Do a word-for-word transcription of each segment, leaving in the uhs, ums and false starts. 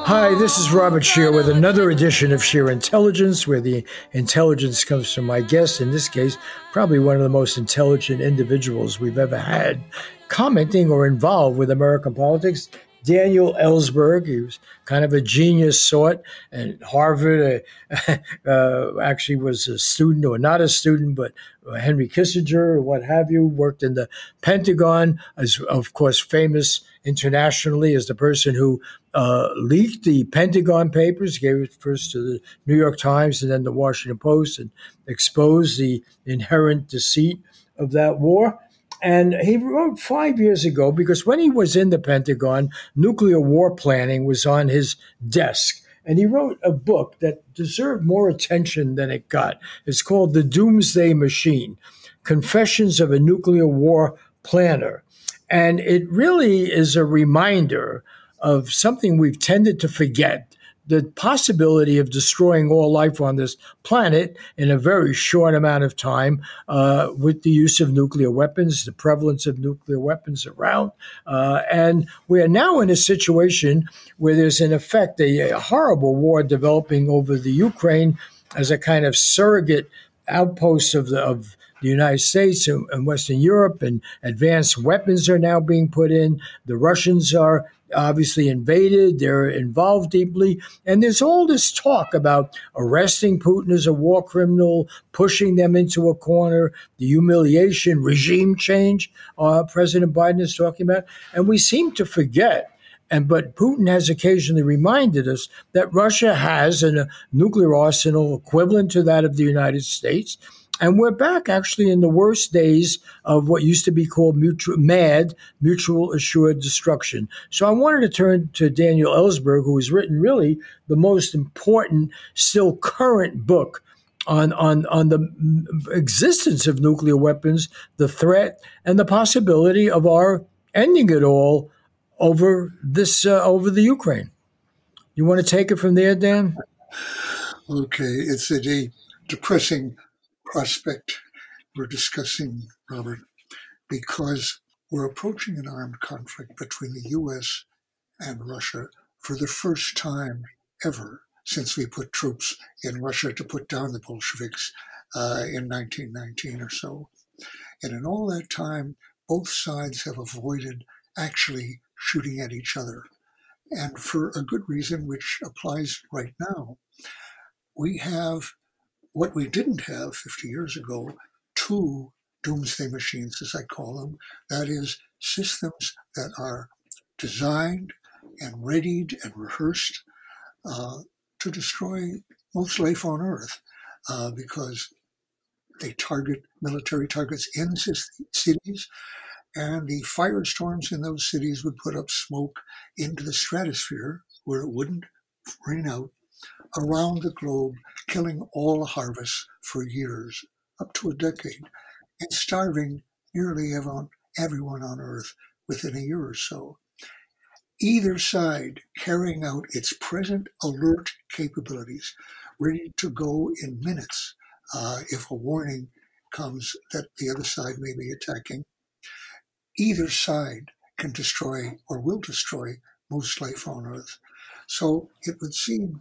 Hi, this is Robert Shear with another edition of Shear Intelligence, where the intelligence comes from my guest, in this case, probably one of the most intelligent individuals we've ever had, commenting or involved with American politics, Daniel Ellsberg. He was kind of a genius sort, and Harvard uh, uh, actually was a student, or not a student, but Henry Kissinger or what have you, worked in the Pentagon, as of course famous internationally as the person who uh, leaked the Pentagon Papers, gave it first to the New York Times and then the Washington Post, and exposed the inherent deceit of that war. And he wrote five years ago, because when he was in the Pentagon, nuclear war planning was on his desk. And he wrote a book that deserved more attention than it got. It's called The Doomsday Machine, Confessions of a Nuclear War Planner. And it really is a reminder of something we've tended to forget, the possibility of destroying all life on this planet in a very short amount of time uh, with the use of nuclear weapons, the prevalence of nuclear weapons around. Uh, and we are now in a situation where there's, in effect, a, a horrible war developing over the Ukraine as a kind of surrogate outpost of the of the United States and, and Western Europe, and advanced weapons are now being put in. The Russians are obviously invaded. They're involved deeply. And there's all this talk about arresting Putin as a war criminal, pushing them into a corner, the humiliation, regime change uh, President Biden is talking about. And we seem to forget, and but Putin has occasionally reminded us, that Russia has a nuclear arsenal equivalent to that of the United States. And we're back actually in the worst days of what used to be called mutual, MAD, mutual assured destruction. So I wanted to turn to Daniel Ellsberg, who has written really the most important, still current book on, on, on the existence of nuclear weapons, the threat, and the possibility of our ending it all over this uh, over the Ukraine. You want to take it from there, Dan? Okay, it's a de- depressing prospect we're discussing, Robert, because we're approaching an armed conflict between the U S and Russia for the first time ever since we put troops in Russia to put down the Bolsheviks uh, in nineteen nineteen or so. And in all that time, both sides have avoided actually shooting at each other. And for a good reason, which applies right now. We have what we didn't have fifty years ago, two doomsday machines, as I call them. That is, systems that are designed and readied and rehearsed uh, to destroy most life on Earth uh, because they target military targets in cities, and the firestorms in those cities would put up smoke into the stratosphere where it wouldn't rain out around the globe, killing all harvests for years, up to a decade, and starving nearly everyone on Earth within a year or so. Either side carrying out its present alert capabilities, ready to go in minutes uh, if a warning comes that the other side may be attacking. Either side can destroy or will destroy most life on Earth. So it would seem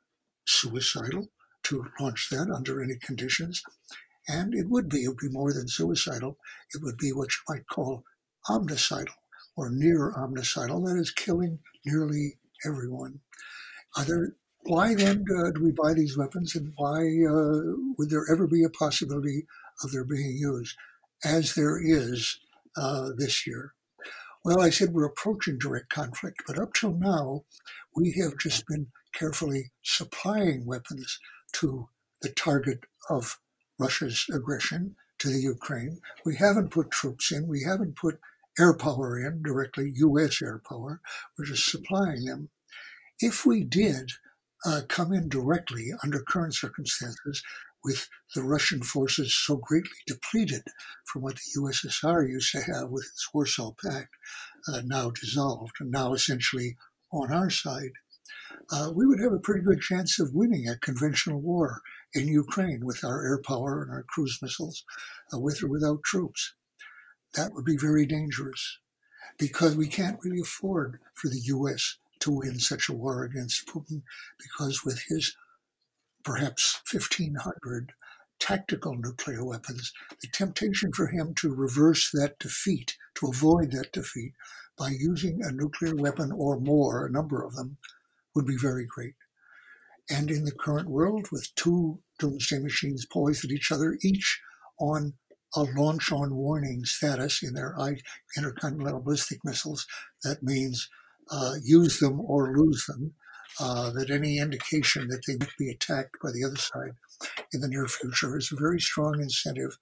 suicidal to launch that under any conditions. And it would be, it would be more than suicidal. It would be what you might call omnicidal or near omnicidal, that is killing nearly everyone. Are there, why then uh, do we buy these weapons, and why uh, would there ever be a possibility of their being used, as there is uh, this year? Well, I said we're approaching direct conflict, but up till now, we have just been carefully supplying weapons to the target of Russia's aggression to the Ukraine. We haven't put troops in. We haven't put air power in directly, U S air power. We're just supplying them. If we did uh, come in directly under current circumstances with the Russian forces so greatly depleted from what the U S S R used to have with its Warsaw Pact, uh, now dissolved and now essentially on our side, uh, we would have a pretty good chance of winning a conventional war in Ukraine with our air power and our cruise missiles, uh, with or without troops. That would be very dangerous because we can't really afford for the U S to win such a war against Putin, because with his perhaps fifteen hundred tactical nuclear weapons, the temptation for him to reverse that defeat, to avoid that defeat, by using a nuclear weapon or more, a number of them, would be very great. And in the current world, with two doomsday machines poised at each other, each on a launch on warning status in their intercontinental ballistic missiles, that means uh, use them or lose them, uh, that any indication that they might be attacked by the other side in the near future is a very strong incentive,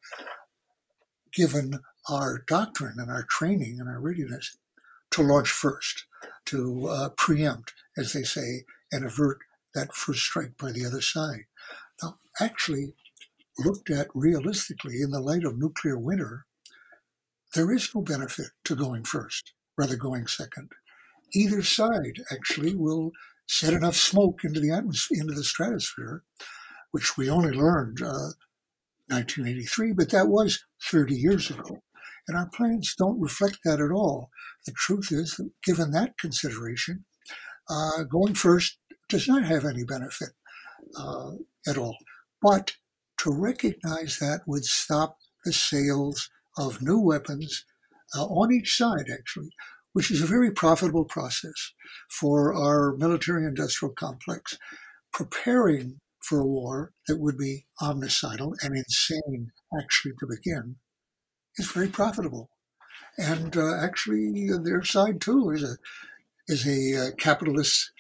given our doctrine and our training and our readiness, to launch first, to uh, preempt, as they say, and avert that first strike by the other side. Now, actually, looked at realistically in the light of nuclear winter, there is no benefit to going first, rather going second. Either side actually will set enough smoke into the atmosphere, into the stratosphere, which we only learned uh, nineteen eighty-three, but that was thirty years ago. And our plans don't reflect that at all. The truth is that given that consideration, uh, going first does not have any benefit uh, at all. But to recognize that would stop the sales of new weapons uh, on each side, actually, which is a very profitable process for our military-industrial complex. Preparing for a war that would be omnicidal and insane, actually, to begin, is very profitable. And uh, actually, their side, too, is a, is a uh, capitalist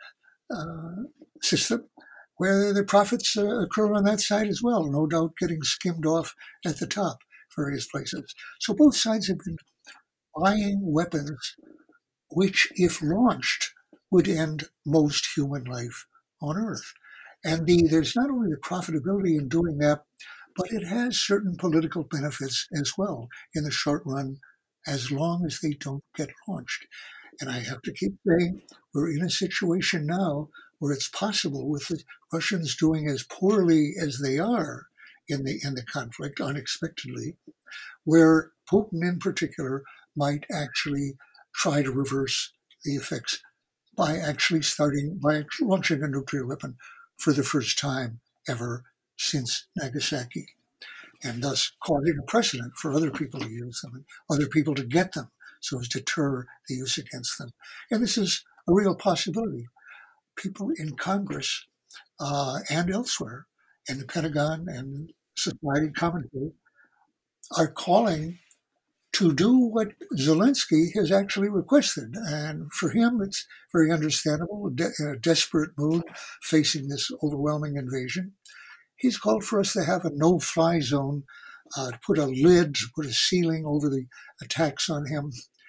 uh, system where the profits uh, occur on that side as well, no doubt getting skimmed off at the top, various places. So both sides have been buying weapons which, if launched, would end most human life on Earth. And the, there's not only the profitability in doing that, but it has certain political benefits as well in the short run, as long as they don't get launched. And I have to keep saying, we're in a situation now where it's possible, with the Russians doing as poorly as they are in the in the conflict, unexpectedly, where Putin in particular might actually try to reverse the effects by actually starting, by launching a nuclear weapon for the first time ever since Nagasaki, and thus causing a precedent for other people to use them and other people to get them, so as to deter the use against them. And this is a real possibility. People in Congress uh, and elsewhere, in the Pentagon and society commentary, are calling to do what Zelensky has actually requested. And for him, it's very understandable, de- in a desperate mood facing this overwhelming invasion. He's called for us to have a no-fly zone, uh, to put a lid, to put a ceiling over the attacks on him.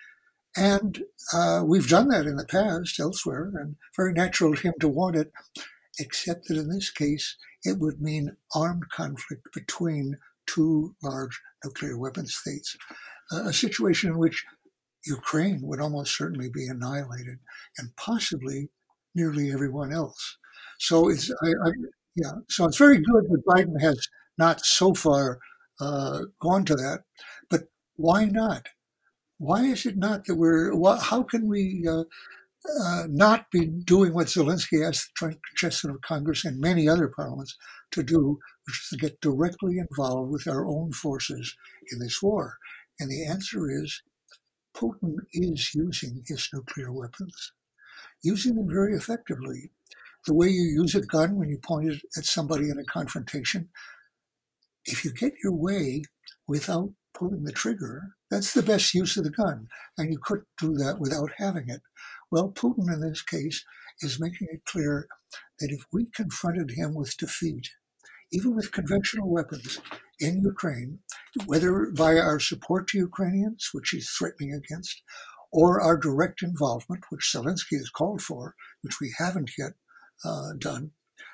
And uh, we've done that in the past elsewhere, and very natural for him to want it, except that in this case, it would mean armed conflict between two large nuclear weapon states, uh, a situation in which Ukraine would almost certainly be annihilated, and possibly nearly everyone else. So it's, I, I, yeah, so it's very good that Biden has not so far uh, gone to that, but why not? Why is it not that we're, how can we uh, uh, not be doing what Zelensky asked the Joint Session of Congress and many other parliaments to do, which is to get directly involved with our own forces in this war? And the answer is Putin is using his nuclear weapons, using them very effectively. The way you use a gun when you point it at somebody in a confrontation, if you get your way without pulling the trigger, that's the best use of the gun. And you couldn't do that without having it. Well, Putin in this case is making it clear that if we confronted him with defeat, even with conventional weapons in Ukraine, whether via our support to Ukrainians, which he's threatening against, or our direct involvement, which Zelensky has called for, which we haven't yet uh, done,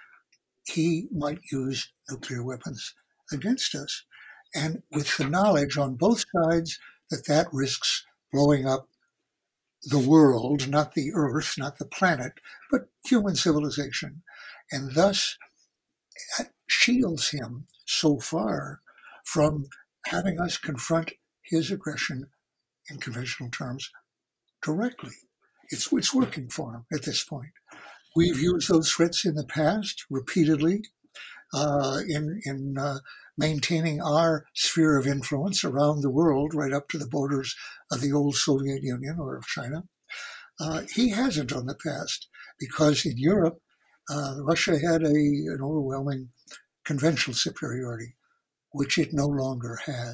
he might use nuclear weapons against us. And with the knowledge on both sides that that risks blowing up the world, not the earth, not the planet, but human civilization, and thus shields him so far from having us confront his aggression in conventional terms directly. it's, it's working for them at this point. We've used those threats in the past repeatedly uh, in, in uh, maintaining our sphere of influence around the world, right up to the borders of the old Soviet Union or of China. Uh, he hasn't on the past because in Europe, uh, Russia had a, an overwhelming conventional superiority, which it no longer has.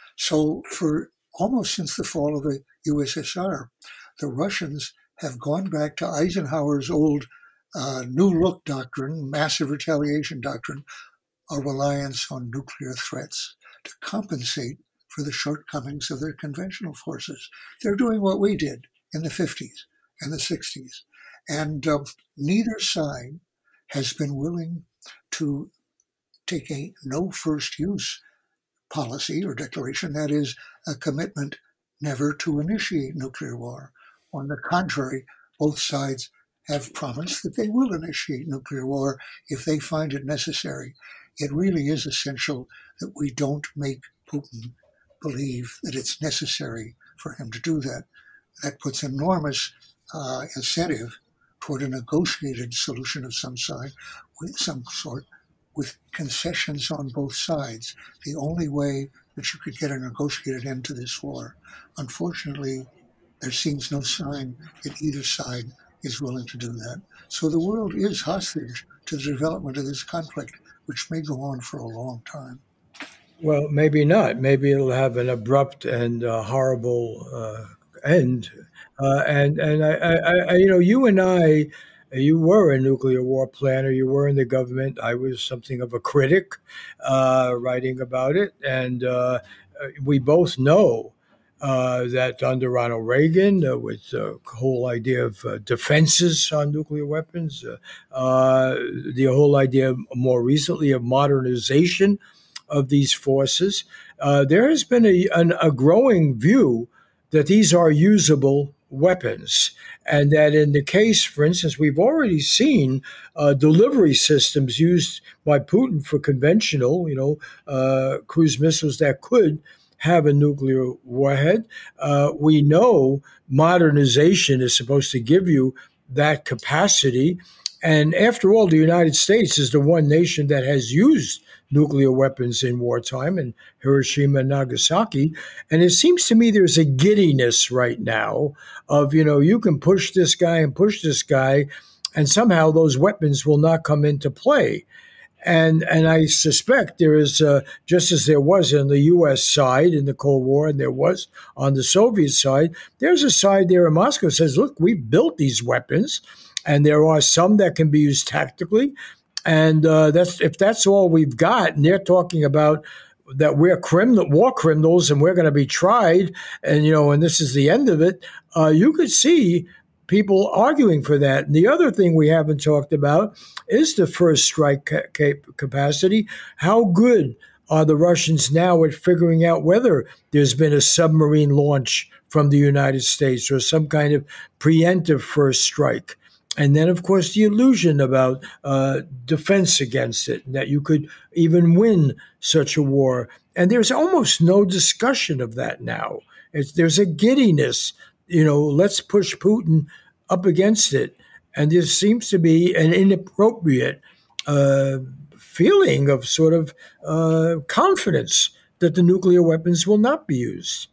So for almost since the fall of the U S S R, the Russians have gone back to Eisenhower's old uh, New Look doctrine, massive retaliation doctrine, a reliance on nuclear threats to compensate for the shortcomings of their conventional forces. They're doing what we did in the fifties and the sixties. And uh, neither side has been willing to take a no first use policy or declaration, that is, a commitment never to initiate nuclear war. On the contrary, both sides have promised that they will initiate nuclear war if they find it necessary. It really is essential that we don't make Putin believe that it's necessary for him to do that. That puts enormous uh, incentive toward a negotiated solution of some side, with some sort, with concessions on both sides. The only way that you could get a negotiated end to this war. Unfortunately, there seems no sign that either side is willing to do that. So the world is hostage to the development of this conflict, which may go on for a long time. Well, maybe not. Maybe it'll have an abrupt and uh, horrible uh, end. Uh, and and I, I, I, you know, you and I, you were a nuclear war planner. You were in the government. I was something of a critic, uh, writing about it, and uh, we both know uh, that under Ronald Reagan, uh, with the whole idea of uh, defenses on nuclear weapons, uh, uh, the whole idea more recently of modernization of these forces, uh, there has been a, an, a growing view that these are usable weapons. And that in the case, for instance, we've already seen uh, delivery systems used by Putin for conventional, you know, uh, cruise missiles that could have a nuclear warhead. Uh, we know modernization is supposed to give you that capacity. And after all, the United States is the one nation that has used nuclear weapons in wartime, in Hiroshima and Nagasaki. And it seems to me there's a giddiness right now of, you know, you can push this guy and push this guy, and somehow those weapons will not come into play. And and I suspect there is, uh, just as there was on the U S side in the Cold War, and there was on the Soviet side, there's a side there in Moscow that says, look, we've built these weapons, and there are some that can be used tactically. And uh, that's if that's all we've got, and they're talking about that we're criminal, war criminals, and we're going to be tried, and you know, and this is the end of it. Uh, you could see people arguing for that. And the other thing we haven't talked about is the first strike ca- cap- capacity. How good are the Russians now at figuring out whether there's been a submarine launch from the United States or some kind of preemptive first strike? And then, of course, the illusion about uh, defense against it, that you could even win such a war. And there's almost no discussion of that now. It's, there's a giddiness, you know, let's push Putin up against it. And there seems to be an inappropriate uh, feeling of sort of uh, confidence that the nuclear weapons will not be used.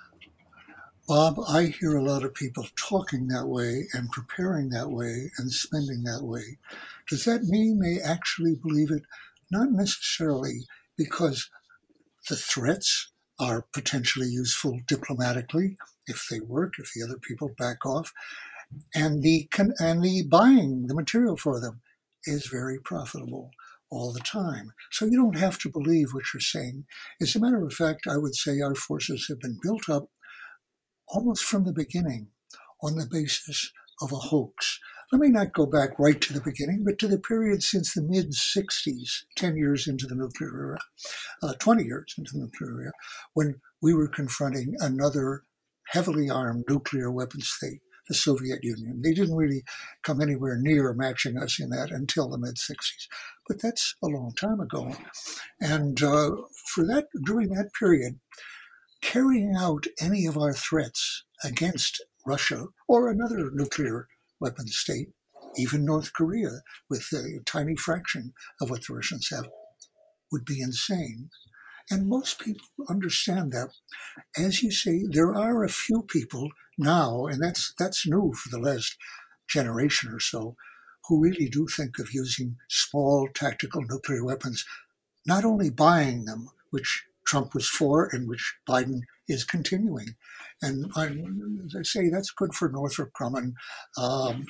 Bob, I hear a lot of people talking that way and preparing that way and spending that way. Does that mean they actually believe it? Not necessarily, because the threats are potentially useful diplomatically if they work, if the other people back off, and the and the buying the material for them is very profitable all the time. So you don't have to believe what you're saying. As a matter of fact, I would say our forces have been built up almost from the beginning on the basis of a hoax. Let me not go back right to the beginning, but to the period since the mid-sixties, ten years into the nuclear era, uh, twenty years into the nuclear era, when we were confronting another heavily armed nuclear weapon state, the Soviet Union. They didn't really come anywhere near matching us in that until the mid-sixties. But that's a long time ago. And uh, for that, during that period, carrying out any of our threats against Russia or another nuclear weapon state, even North Korea, with a tiny fraction of what the Russians have, would be insane. And most people understand that. As you say, there are a few people now, and that's that's new for the last generation or so, who really do think of using small tactical nuclear weapons, not only buying them, which Trump was for and which Biden is continuing. And I, as I say, that's good for Northrop Grumman. Um,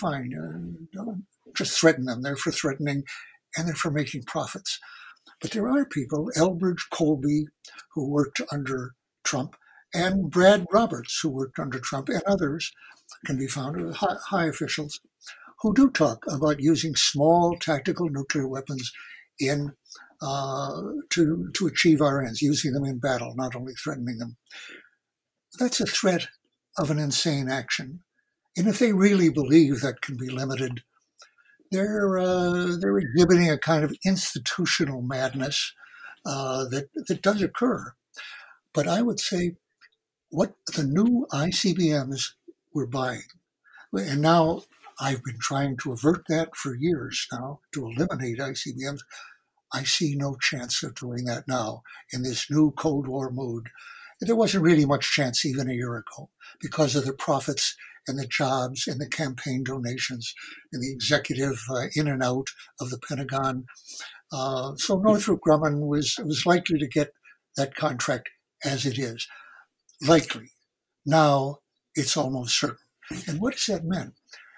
fine, uh, just threaten them. They're for threatening, and they're for making profits. But there are people, Elbridge Colby, who worked under Trump, and Brad Roberts, who worked under Trump, and others can be found, high, high officials, who do talk about using small tactical nuclear weapons in uh, to to achieve our ends, using them in battle, not only threatening them. That's a threat of an insane action. And if they really believe that can be limited, they're uh, they're exhibiting a kind of institutional madness uh, that that does occur. But I would say what the new I C B Ms we're buying, and now I've been trying to avert that for years now, to eliminate I C B Ms. I see no chance of doing that now in this new Cold War mood. There wasn't really much chance even a year ago because of the profits and the jobs and the campaign donations and the executive uh, in and out of the Pentagon. Uh, so Northrop Grumman was, was likely to get that contract as it is. Likely. Now it's almost certain. And what does that mean?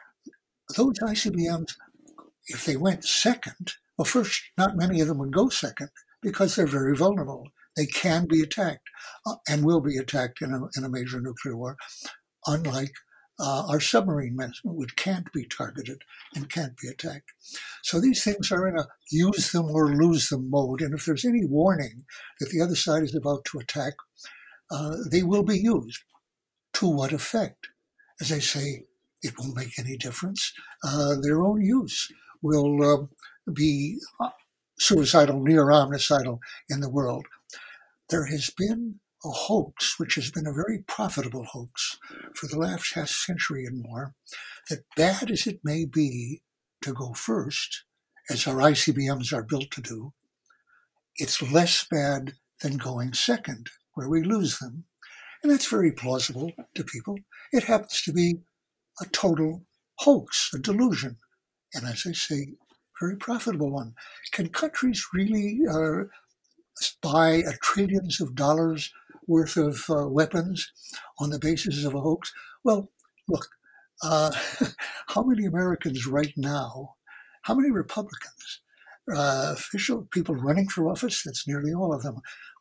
Those I C B Ms, if they went second, well, first, not many of them would go second because they're very vulnerable. They can be attacked uh, and will be attacked in a, in a major nuclear war, unlike uh, our submarine missiles, which can't be targeted and can't be attacked. So these things are in a use them or lose them mode. And if there's any warning that the other side is about to attack, uh, they will be used. To what effect? As I say, it won't make any difference. Uh, their own use will uh, be suicidal, near omnicidal in the world. There has been a hoax, which has been a very profitable hoax for the last half century and more, that bad as it may be to go first, as our I C B Ms are built to do, it's less bad than going second, where we lose them. And that's very plausible to people. It happens to be a total hoax, a delusion. And as I say, very profitable one. Can countries really uh, buy a trillions of dollars worth of uh, weapons on the basis of a hoax? Well, look, uh, how many Americans right now, how many Republicans, uh, official people running for office, that's nearly all of them,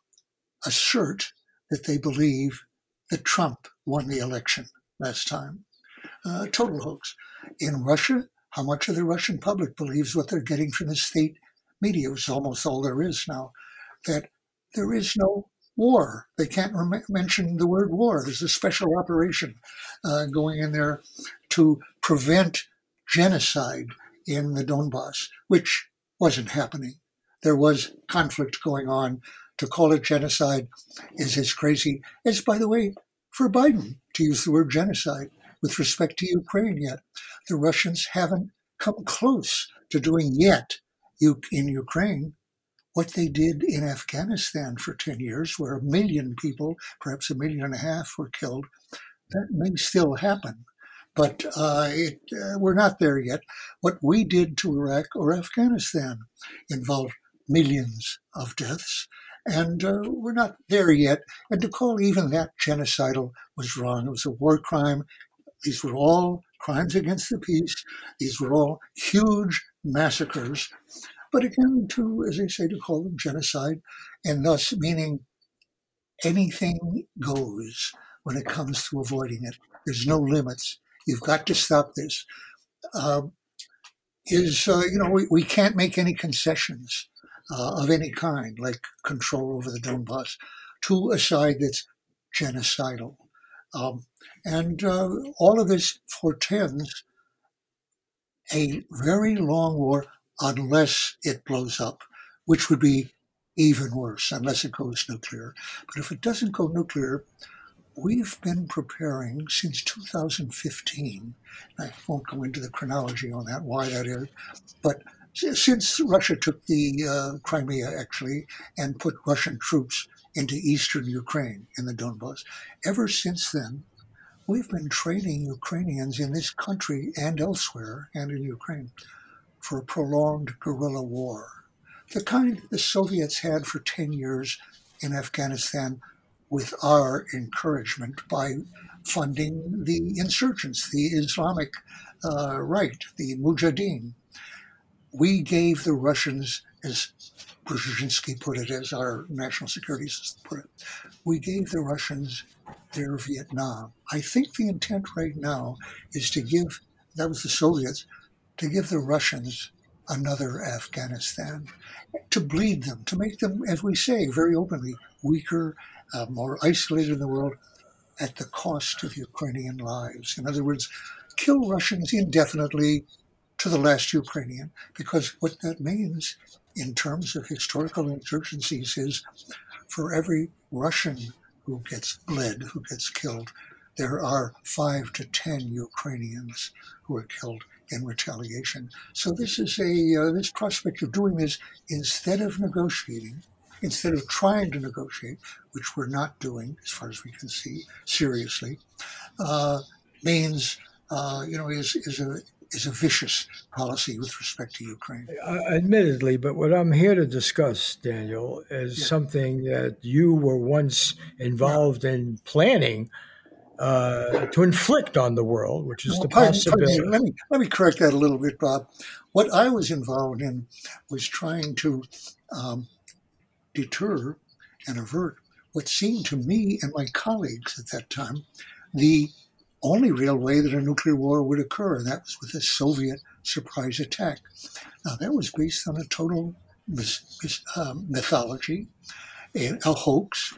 assert that they believe that Trump won the election last time? Uh, total hoax. In Russia, how much of the Russian public believes what they're getting from the state media, which is almost all there is now, that there is no war. They can't rem- mention the word war. There's a special operation uh, going in there to prevent genocide in the Donbass, which wasn't happening. There was conflict going on. To call it genocide is as crazy as, by the way, for Biden to use the word genocide with respect to Ukraine yet. The Russians haven't come close to doing yet in Ukraine what they did in Afghanistan for ten years, where a million people, perhaps a million and a half, were killed. That may still happen, but uh, it, uh, we're not there yet. What we did to Iraq or Afghanistan involved millions of deaths, and uh, we're not there yet. And to call even that genocidal was wrong. It was a war crime. These were all crimes against the peace. These were all huge massacres. But again, to, as I say, to call them genocide, and thus meaning anything goes when it comes to avoiding it. There's no limits. You've got to stop this. Uh, is, uh, you know, we, we can't make any concessions uh, of any kind, like control over the Donbass, to a side that's genocidal. Um, and uh, all of this portends a very long war unless it blows up, which would be even worse, unless it goes nuclear. But if it doesn't go nuclear, we've been preparing since two thousand fifteen. I won't go into the chronology on that, why that is, but since Russia took the uh, Crimea, actually, and put Russian troops into eastern Ukraine in the Donbass, ever since then, we've been training Ukrainians in this country and elsewhere, and in Ukraine, for a prolonged guerrilla war. The kind the Soviets had for ten years in Afghanistan with our encouragement by funding the insurgents, the Islamic uh, right, the Mujahideen. We gave the Russians, as Brzezinski put it, as our national security system put it, we gave the Russians their Vietnam. I think the intent right now is to give, that was the Soviets, to give the Russians another Afghanistan, to bleed them, to make them, as we say very openly, weaker, uh, more isolated in the world at the cost of Ukrainian lives. In other words, kill Russians indefinitely to the last Ukrainian, because what that means in terms of historical insurgencies is for every Russian who gets bled, who gets killed, there are five to ten Ukrainians who are killed in retaliation. So this is a uh, this prospect of doing this instead of negotiating, instead of trying to negotiate, which we're not doing as far as we can see seriously, uh, means uh, you know is is a is a vicious policy with respect to Ukraine. Uh, admittedly, but what I'm here to discuss, Daniel, is Yeah. something that you were once involved yeah. in planning uh, to inflict on the world, which is well, the pardon, possibility. Pardon me. Let me let me correct that a little bit, Bob. What I was involved in was trying to um, deter and avert what seemed to me and my colleagues at that time the only real way that a nuclear war would occur, and that was with a Soviet surprise attack. Now, that was based on a total myth, myth, uh, mythology, a, a hoax.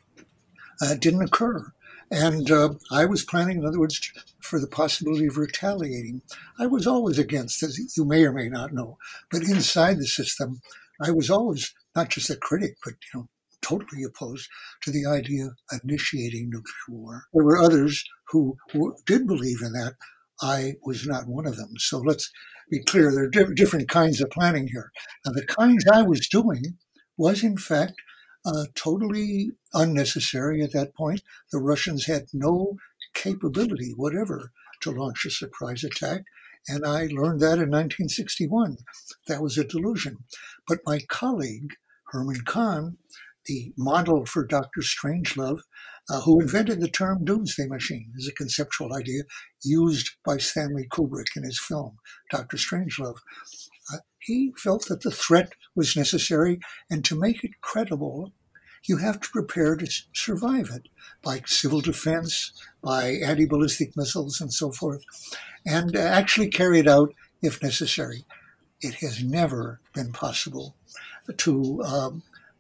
Uh, it didn't occur. And uh, I was planning, in other words, for the possibility of retaliating. I was always against, as you may or may not know, but inside the system, I was always not just a critic, but you know, totally opposed to the idea of initiating nuclear war. There were others who, who did believe in that. I was not one of them. So let's be clear, there are diff- different kinds of planning here. Now, the kinds I was doing was, in fact, uh, totally unnecessary at that point. The Russians had no capability whatever to launch a surprise attack. And I learned that in nineteen sixty-one. That was a delusion. But my colleague, Herman Kahn, the model for Doctor Strangelove, uh, who invented the term doomsday machine as a conceptual idea used by Stanley Kubrick in his film, Doctor Strangelove. Uh, he felt that the threat was necessary, and to make it credible, you have to prepare to survive it by civil defense, by anti-ballistic missiles, and so forth, and actually carry it out if necessary. It has never been possible to um,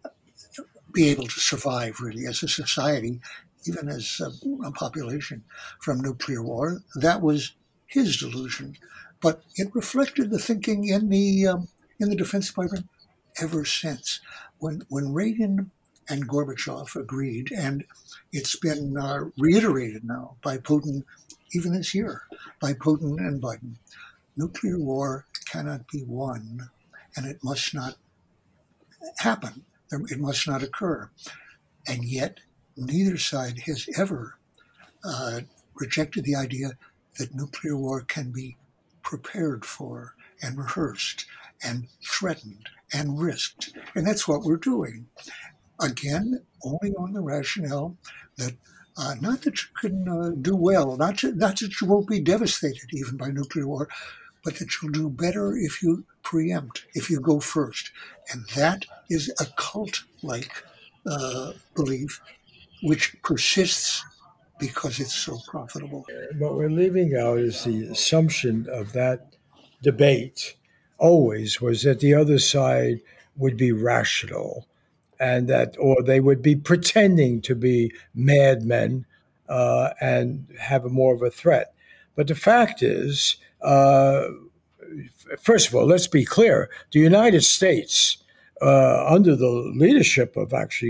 be able to survive, really, as a society, even as a, a population, from nuclear war. That was his delusion, but it reflected the thinking in the um, in the Defense Department ever since. When when Reagan and Gorbachev agreed, and it's been uh, reiterated now by Putin, even this year, by Putin and Biden, nuclear war cannot be won, and it must not happen. It must not occur. And yet, neither side has ever uh, rejected the idea that nuclear war can be prepared for and rehearsed and threatened and risked. And that's what we're doing. Again, only on the rationale that uh, not that you can uh, do well, not, to, not that you won't be devastated even by nuclear war, but that you'll do better if you preempt, if you go first. And that is a cult-like uh, belief which persists because it's so profitable. What we're leaving out is the assumption of that debate always was that the other side would be rational, and that, or they would be pretending to be madmen uh, and have a more of a threat. But the fact is, uh, first of all, let's be clear: the United States, uh, under the leadership of actually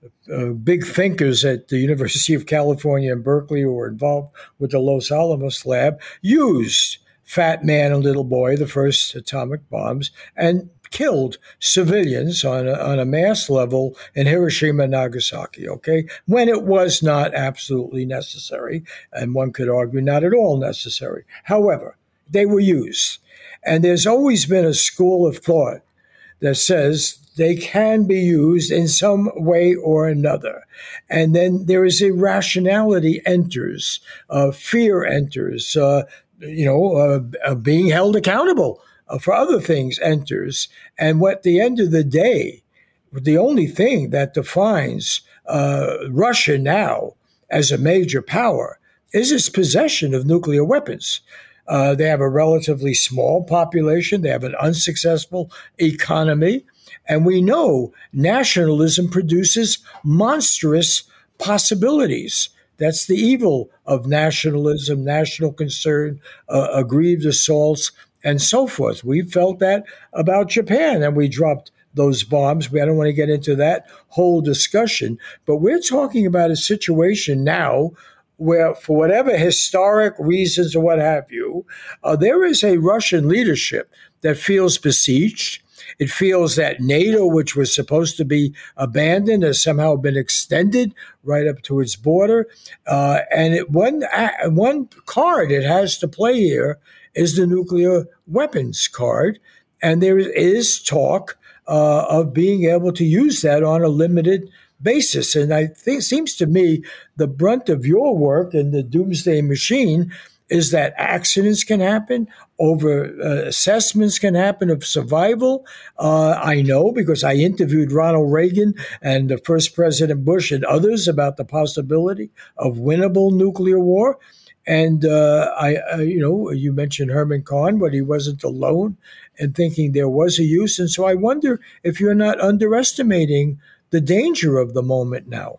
uh, big thinkers at the University of California in Berkeley who were involved with the Los Alamos lab used Fat Man and Little Boy, the first atomic bombs, and killed civilians on a, on a mass level in Hiroshima and Nagasaki, okay, when it was not absolutely necessary, and one could argue not at all necessary. However, they were used. And there's always been a school of thought that says they can be used in some way or another. And then there is a rationality enters, uh, fear enters, uh, you know, uh, uh, being held accountable uh, for other things enters. And what at the end of the day, the only thing that defines uh, Russia now as a major power is its possession of nuclear weapons. Uh, they have a relatively small population. They have an unsuccessful economy. And we know nationalism produces monstrous possibilities. That's the evil of nationalism, national concern, uh, aggrieved assaults, and so forth. We felt that about Japan, and we dropped those bombs. We, I don't want to get into that whole discussion, but we're talking about a situation now where, for whatever historic reasons or what have you, uh, there is a Russian leadership that feels besieged. It feels that NATO, which was supposed to be abandoned, has somehow been extended right up to its border. Uh, and it, one, uh, one card it has to play here is the nuclear weapons card. And there is talk uh, of being able to use that on a limited basis. And I think it seems to me the brunt of your work in the Doomsday Machine is that accidents can happen, over uh, assessments can happen of survival. Uh, I know because I interviewed Ronald Reagan and the first President Bush and others about the possibility of winnable nuclear war. And uh, I, uh, you know, you mentioned Herman Kahn, but he wasn't alone in thinking there was a use. And so I wonder if you're not underestimating the danger of the moment now.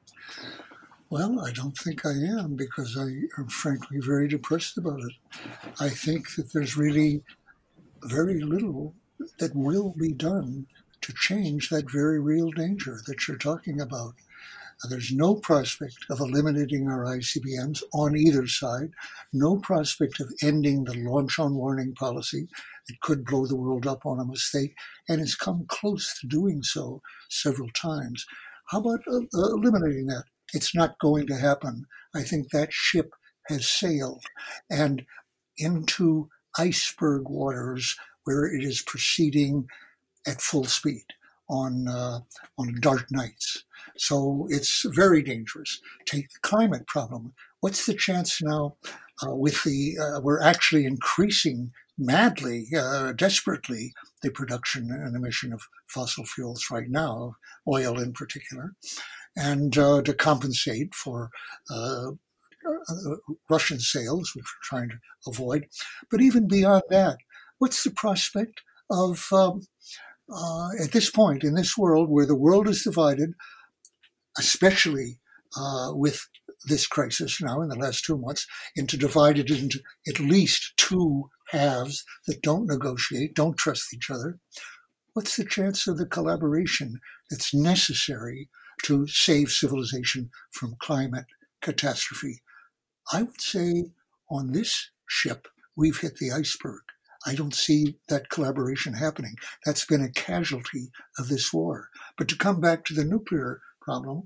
Well, I don't think I am, because I am frankly very depressed about it. I think that there's really very little that will be done to change that very real danger that you're talking about. There's no prospect of eliminating our I C B Ms on either side, no prospect of ending the launch on warning policy that could blow the world up on a mistake, and it's come close to doing so several times. How about uh, eliminating that? It's not going to happen. I think that ship has sailed and into iceberg waters where it is proceeding at full speed on uh, on dark nights. So it's very dangerous. Take the climate problem. What's the chance now uh, with the, uh, we're actually increasing madly, uh, desperately, the production and emission of fossil fuels right now, oil in particular, and uh, to compensate for uh, Russian sales, which we're trying to avoid. But even beyond that, what's the prospect of, um, uh, at this point in this world where the world is divided, especially uh, with this crisis now in the last two months, into divided into at least two halves that don't negotiate, don't trust each other. What's the chance of the collaboration that's necessary to save civilization from climate catastrophe? I would say on this ship, we've hit the iceberg. I don't see that collaboration happening. That's been a casualty of this war. But to come back to the nuclear problem,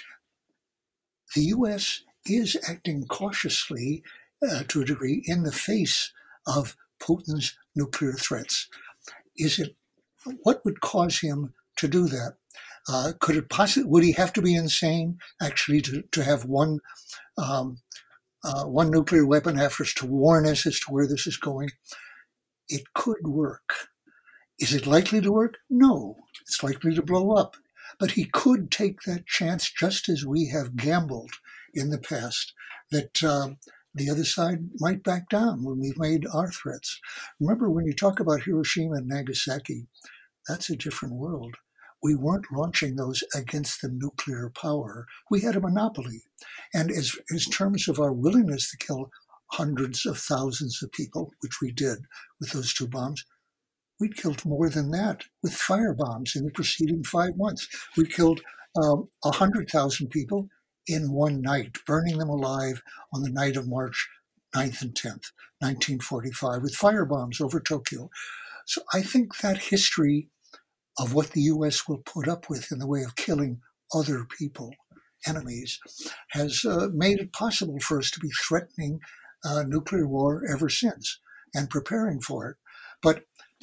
the U S is acting cautiously uh, to a degree in the face of Putin's nuclear threats. Is it, what would cause him to do that? Uh, could it possibly, would he have to be insane actually to, to have one, um, uh, one nuclear weapon efforts to warn us as to where this is going? It could work. Is it likely to work? No, it's likely to blow up. But he could take that chance, just as we have gambled in the past, that um, the other side might back down when we've made our threats. Remember, when you talk about Hiroshima and Nagasaki, that's a different world. We weren't launching those against the nuclear power. We had a monopoly. And as, as terms of our willingness to kill hundreds of thousands of people, which we did with those two bombs, we'd killed more than that with firebombs in the preceding five months. We killed um, one hundred thousand people in one night, burning them alive on the night of March ninth and tenth, nineteen forty-five, with firebombs over Tokyo. So I think that history of what the U S will put up with in the way of killing other people, enemies, has uh, made it possible for us to be threatening uh, nuclear war ever since and preparing for it. But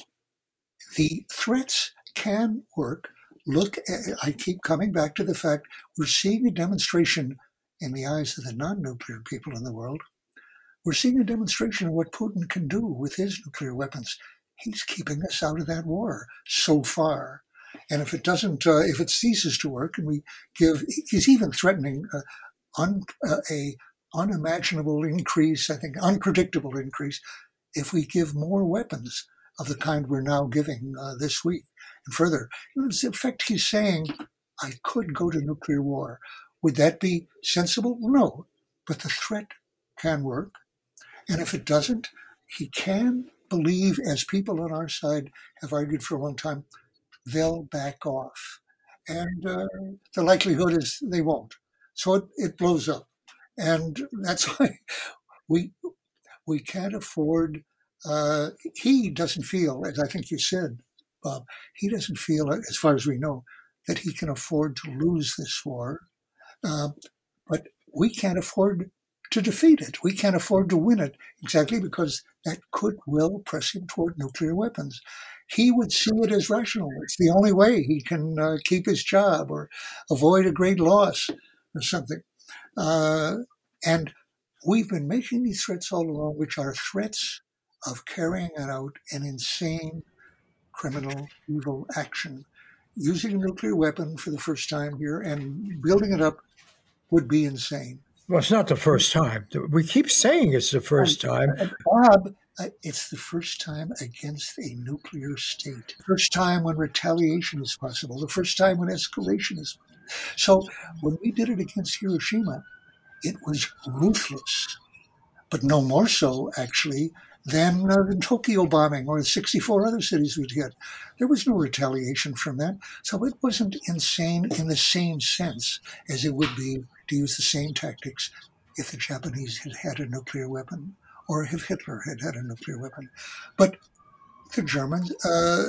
the threats can work. Look, I keep coming back to the fact we're seeing a demonstration in the eyes of the non-nuclear people in the world. We're seeing a demonstration of what Putin can do with his nuclear weapons. He's keeping us out of that war so far. And if it doesn't, uh, if it ceases to work, and we give, he's even threatening uh, un, uh, a unimaginable increase, I think, unpredictable increase, if we give more weapons of the kind we're now giving uh, this week and further. In effect, he's saying, I could go to nuclear war. Would that be sensible? No, but the threat can work. And if it doesn't, he can believe, as people on our side have argued for a long time, they'll back off. And uh, the likelihood is they won't. So it, it blows up. And that's why we we can't afford, uh, he doesn't feel, as I think you said, Bob, he doesn't feel, as far as we know, that he can afford to lose this war. Uh, but we can't afford to defeat it. We can't afford to win it, exactly because that could well press him toward nuclear weapons. He would see it as rational. It's the only way he can uh, keep his job or avoid a great loss or something. Uh, and we've been making these threats all along, which are threats of carrying out an insane criminal evil action. Using a nuclear weapon for the first time here and building it up would be insane. Well, it's not the first time. We keep saying it's the first time. Bob, uh, it's the first time against a nuclear state. First time when retaliation is possible. The first time when escalation is possible. So when we did it against Hiroshima, it was ruthless, but no more so, actually, than uh, the Tokyo bombing or the sixty-four other cities we'd hit. There was no retaliation from that. So it wasn't insane in the same sense as it would be to use the same tactics if the Japanese had had a nuclear weapon or if Hitler had had a nuclear weapon. But the Germans, uh,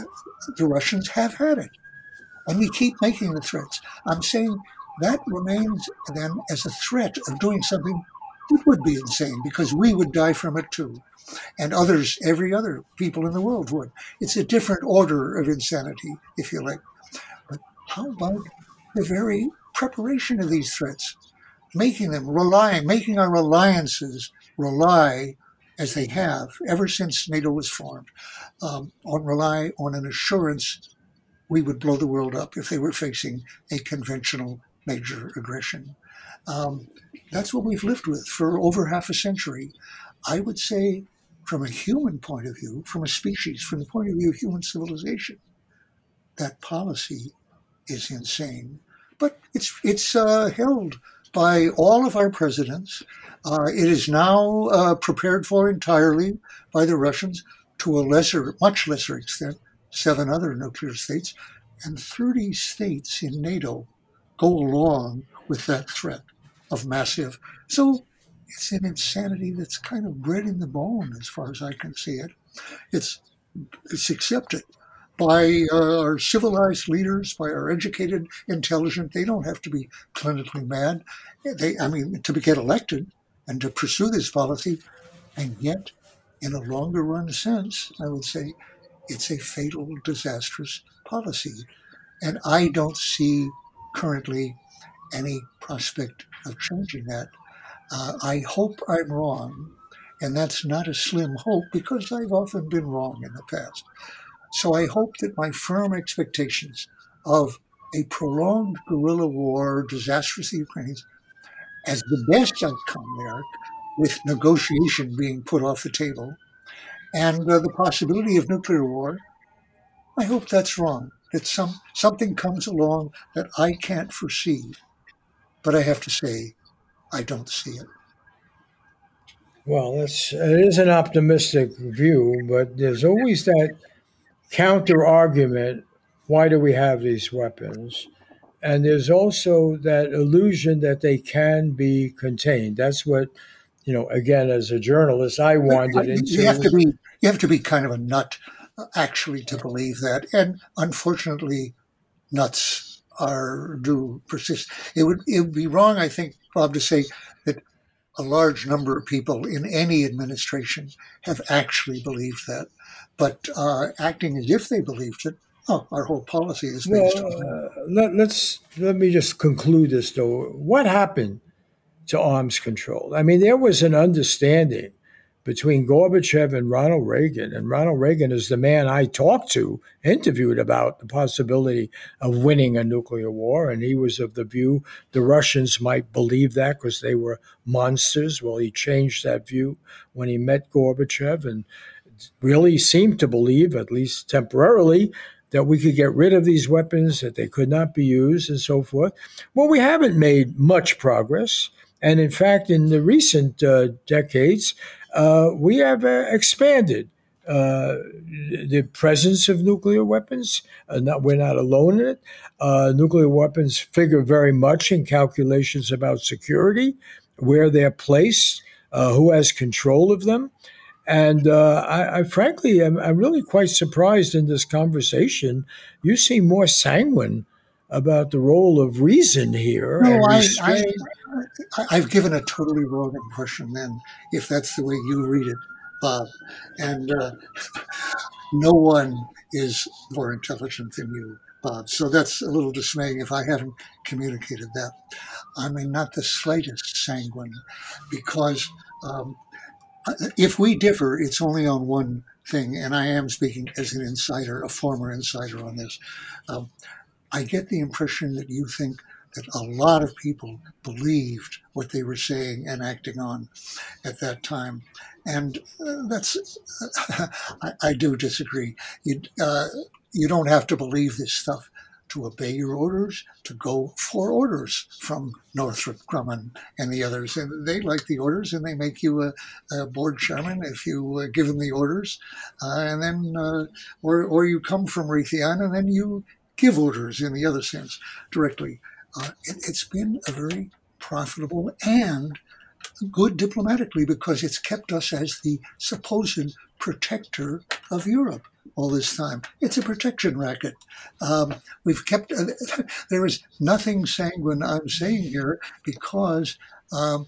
the Russians have had it. And we keep making the threats. I'm saying that remains then as a threat of doing something that would be insane because we would die from it too. And others, every other people in the world would. It's a different order of insanity, if you like. But how about the very preparation of these threats? Making them, relying, making our alliances rely, as they have ever since NATO was formed, um, on rely on an assurance we would blow the world up if they were facing a conventional major aggression. Um, that's what we've lived with for over half a century. I would say, from a human point of view, from a species, from the point of view of human civilization, that policy is insane. But it's it's uh, held by all of our presidents. Uh, it is now uh, prepared for entirely by the Russians, to a lesser, much lesser extent, seven other nuclear states, and thirty states in NATO go along with that threat of massive. So it's an insanity that's kind of bred in the bone, as far as I can see it. It's it's accepted by uh, our civilized leaders, by our educated, intelligent. They don't have to be clinically mad. They, I mean, to get elected and to pursue this policy, and yet, in a longer run sense, I would say, it's a fatal, disastrous policy. And I don't see currently any prospect of changing that. Uh, I hope I'm wrong, and that's not a slim hope because I've often been wrong in the past. So I hope that my firm expectations of a prolonged guerrilla war, disastrous to the Ukrainians, as the best outcome there, with negotiation being put off the table, and uh, the possibility of nuclear war, I hope that's wrong, that some something comes along that I can't foresee. But I have to say, I don't see it. Well, it's, it is an optimistic view, but there's always that counter argument. Why do we have these weapons? And there's also that illusion that they can be contained. That's what, you know, again, as a journalist, I But wandered you have into. to be you have to be kind of a nut uh, actually to believe that, and unfortunately, nuts are do persist. It would it would be wrong, I think, Bob, to say that a large number of people in any administration have actually believed that, but uh, acting as if they believed it. Oh, our whole policy is based Well, on that. uh, let, let's let me just conclude this though. What happened to arms control? I mean, there was an understanding between Gorbachev and Ronald Reagan, and Ronald Reagan is the man I talked to, interviewed about the possibility of winning a nuclear war, and he was of the view the Russians might believe that because they were monsters. Well, he changed that view when he met Gorbachev, and really seemed to believe, at least temporarily, that we could get rid of these weapons, that they could not be used, and so forth. Well, we haven't made much progress. And in fact, in the recent uh, decades, uh, we have uh, expanded uh, the presence of nuclear weapons. Uh, not, we're not alone in it. Uh, nuclear weapons figure very much in calculations about security, where they're placed, uh, who has control of them. And uh, I, I frankly am I'm really quite surprised in this conversation. You seem more sanguine about the role of reason here No, and I, I, restraint. I- I've given a totally wrong impression then, if that's the way you read it, Bob. And uh, no one is more intelligent than you, Bob. So that's a little dismaying if I haven't communicated that. I mean, not the slightest sanguine, because um, if we differ, it's only on one thing, and I am speaking as an insider, a former insider on this. Um, I get the impression that you think that a lot of people believed what they were saying and acting on at that time. And uh, that's, uh, I, I do disagree. You, uh, you don't have to believe this stuff to obey your orders, to go for orders from Northrop Grumman and the others. And they like the orders and they make you a, a board chairman if you uh, give them the orders. Uh, and then, uh, or, or you come from Raytheon and then you give orders in the other sense directly. Uh, it, it's been a very profitable and good diplomatically because it's kept us as the supposed protector of Europe all this time. It's a protection racket. Um, we've kept, uh, there is nothing sanguine I'm saying here because um,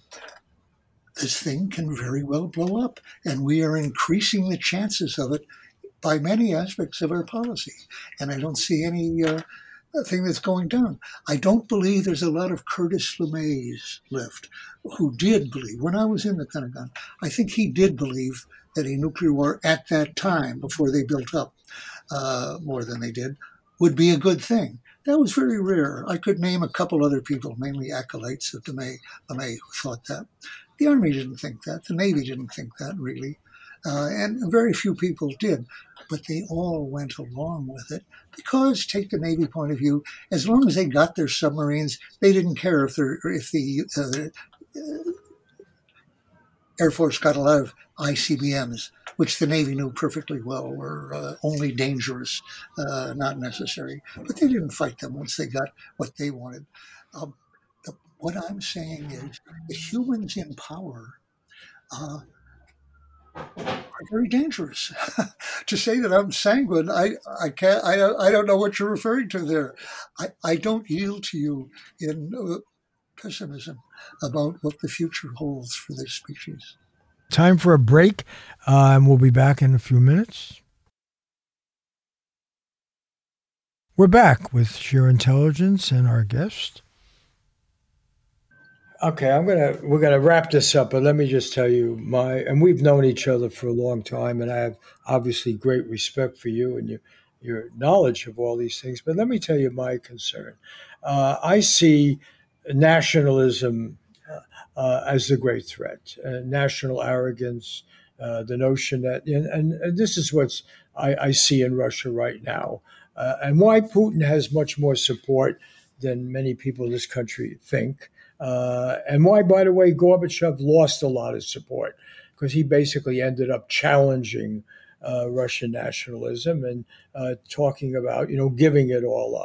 this thing can very well blow up and we are increasing the chances of it by many aspects of our policy. And I don't see any uh, thing that's going down. I don't believe there's a lot of Curtis LeMays left who did believe, when I was in the Pentagon, I think he did believe that a nuclear war at that time, before they built up uh, more than they did, would be a good thing. That was very rare. I could name a couple other people, mainly acolytes of LeMay, LeMay who thought that. The Army didn't think that. The Navy didn't think that, really. Uh, and very few people did. But they all went along with it because, take the Navy point of view, as long as they got their submarines, they didn't care if, if the uh, Air Force got a lot of I C B Ms, which the Navy knew perfectly well were uh, only dangerous, uh, not necessary. But they didn't fight them once they got what they wanted. Um, the, what I'm saying is the humans in power uh, are very dangerous. To say that I'm sanguine, I, I can't. I don't, I don't know what you're referring to there. I, I don't yield to you in uh, pessimism about what the future holds for this species. Time for a break, uh, and we'll be back in a few minutes. We're back with Sheer Intelligence and our guest. Okay, I'm gonna we're gonna wrap this up, but let me just tell you my and we've known each other for a long time, and I have obviously great respect for you and your your knowledge of all these things. But let me tell you my concern. Uh, I see nationalism uh, uh, as the great threat, uh, national arrogance, uh, the notion that, and, and, and this is what I, I see in Russia right now, uh, and why Putin has much more support than many people in this country think. Uh, and why, by the way, Gorbachev lost a lot of support because he basically ended up challenging uh, Russian nationalism and uh, talking about, you know, giving it all up.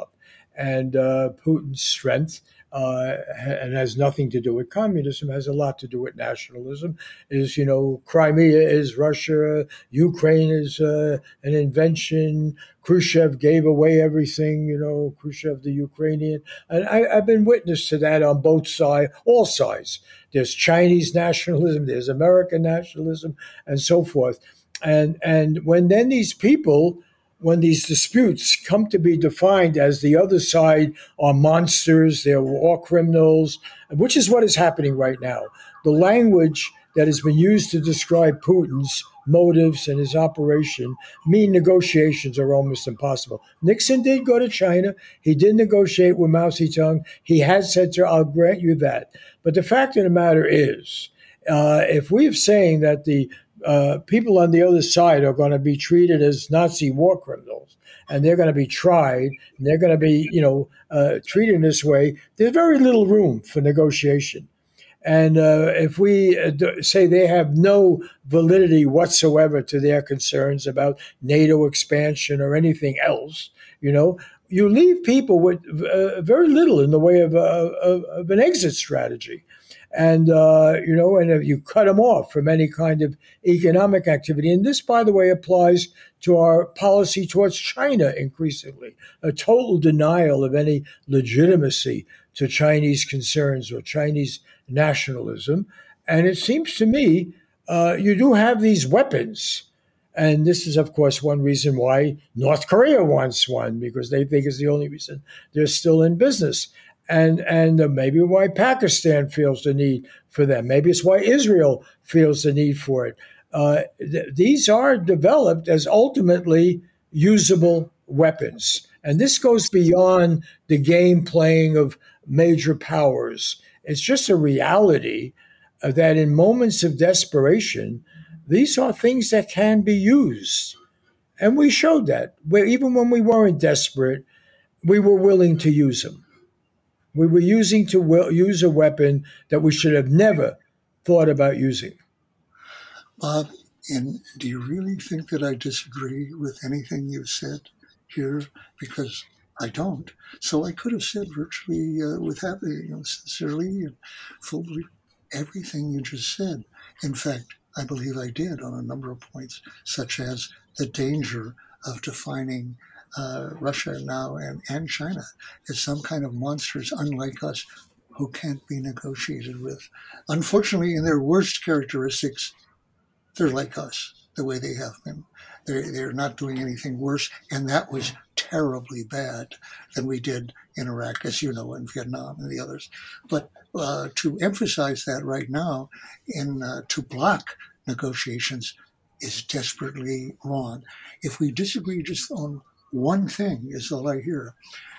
And uh, Putin's strength, uh, and has nothing to do with communism, has a lot to do with nationalism. Is, you know, Crimea is Russia, Ukraine is uh, an invention. Khrushchev gave away everything, you know, Khrushchev, the Ukrainian. And I, I've been witness to that on both sides, all sides. There's Chinese nationalism, there's American nationalism, and so forth. And and when then these people, when these disputes come to be defined as the other side are monsters, they're war criminals, which is what is happening right now. The language that has been used to describe Putin's motives and his operation mean negotiations are almost impossible. Nixon did go to China. He did negotiate with Mao Zedong. He has said, to, I'll grant you that. But the fact of the matter is, uh, if we're saying that the Uh, people on the other side are going to be treated as Nazi war criminals, and they're going to be tried, and they're going to be, you know, uh, treated in this way, there's very little room for negotiation. And uh, if we uh, say they have no validity whatsoever to their concerns about NATO expansion or anything else, you know, you leave people with uh, very little in the way of, uh, of, of an exit strategy. And, uh, you know, and if you cut them off from any kind of economic activity. And this, by the way, applies to our policy towards China increasingly, a total denial of any legitimacy to Chinese concerns or Chinese nationalism. And it seems to me uh, you do have these weapons. And this is, of course, one reason why North Korea wants one, because they think it's the only reason they're still in business. And and uh, maybe why Pakistan feels the need for them. Maybe it's why Israel feels the need for it. Uh, th- these are developed as ultimately usable weapons. And this goes beyond the game playing of major powers. It's just a reality uh, that in moments of desperation, these are things that can be used. And we showed that. Where even when we weren't desperate, we were willing to use them. We were using to will, use a weapon that we should have never thought about using. Bob, and do you really think that I disagree with anything you said here? Because I don't. So I could have said virtually uh, with happy, you know, sincerely and fully everything you just said. In fact, I believe I did on a number of points, such as the danger of defining Uh, Russia now and, and China as some kind of monsters unlike us who can't be negotiated with. Unfortunately, in their worst characteristics, they're like us, the way they have been. They're, they're not doing anything worse, and that was terribly bad than we did in Iraq, as you know, and Vietnam and the others. But uh, to emphasize that right now and uh, to block negotiations is desperately wrong. If we disagree just on one thing is all I hear.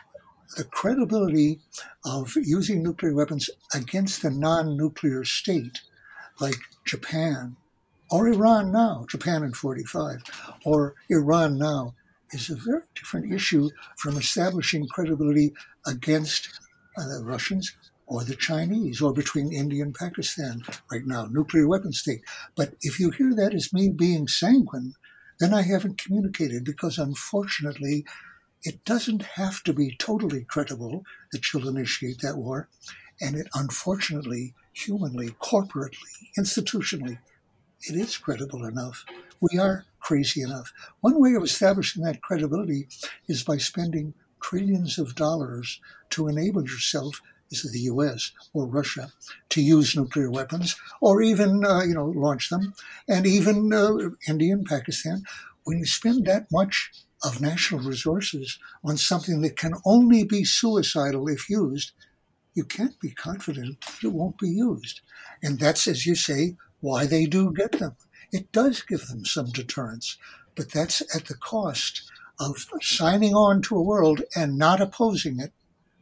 The credibility of using nuclear weapons against the non-nuclear state, like Japan or Iran now, Japan in forty-five, or Iran now, is a very different issue from establishing credibility against uh, the Russians or the Chinese, or between India and Pakistan right now, nuclear weapon state. But if you hear that as me being sanguine, then I haven't communicated, because unfortunately, it doesn't have to be totally credible that you'll initiate that war. And it unfortunately, humanly, corporately, institutionally, it is credible enough. We are crazy enough. One way of establishing that credibility is by spending trillions of dollars to enable yourself, this is the U S or Russia, to use nuclear weapons, or even, uh, you know, launch them, and even uh, India and Pakistan. When you spend that much of national resources on something that can only be suicidal if used, you can't be confident that it won't be used. And that's, as you say, why they do get them. It does give them some deterrence, but that's at the cost of signing on to a world and not opposing it.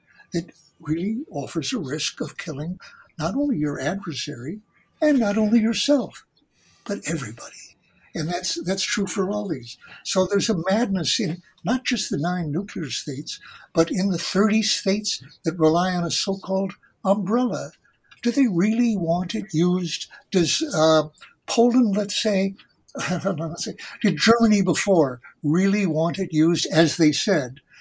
It really offers a risk of killing not only your adversary and not only yourself, but everybody. And that's that's true for all these. So there's a madness in not just the nine nuclear states, but in the thirty states that rely on a so-called umbrella. Do they really want it used? Does uh, Poland, let's say, let's say, did Germany before really want it used, as they said,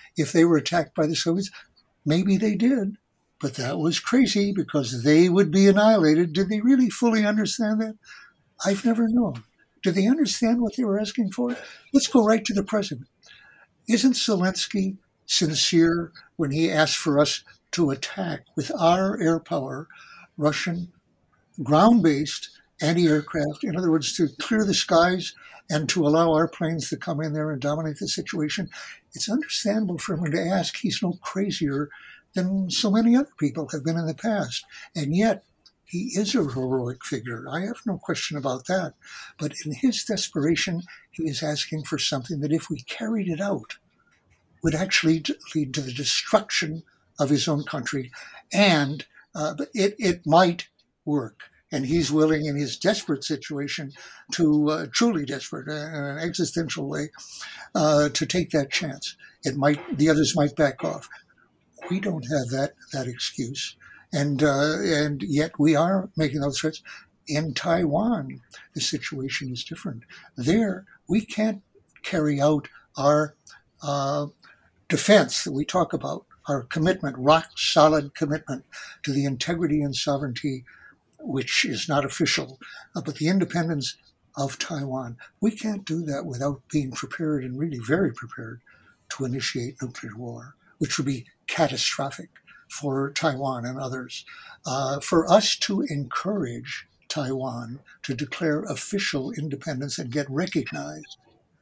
if they were attacked by the Soviets? Maybe they did, but that was crazy because they would be annihilated. Did they really fully understand that? I've never known. Did they understand what they were asking for? Let's go right to the present. Isn't Zelensky sincere when he asked for us to attack with our air power Russian ground-based anti-aircraft, in other words, to clear the skies and to allow our planes to come in there and dominate the situation? It's understandable for him to ask. He's no crazier than so many other people have been in the past. And yet, he is a heroic figure. I have no question about that. But in his desperation, he is asking for something that, if we carried it out, would actually lead to the destruction of his own country. And uh, it, it might work. And he's willing, in his desperate situation, to uh, truly desperate, uh, in an existential way, uh, to take that chance. It might, the others might back off. We don't have that that excuse, and uh, and yet we are making those threats. In Taiwan, the situation is different. There, we can't carry out our uh, defense that we talk about, our commitment, rock solid commitment to the integrity and sovereignty, which is not official, uh, but the independence of Taiwan. We can't do that without being prepared, and really very prepared, to initiate nuclear war, which would be catastrophic for Taiwan and others. Uh, for us to encourage Taiwan to declare official independence and get recognized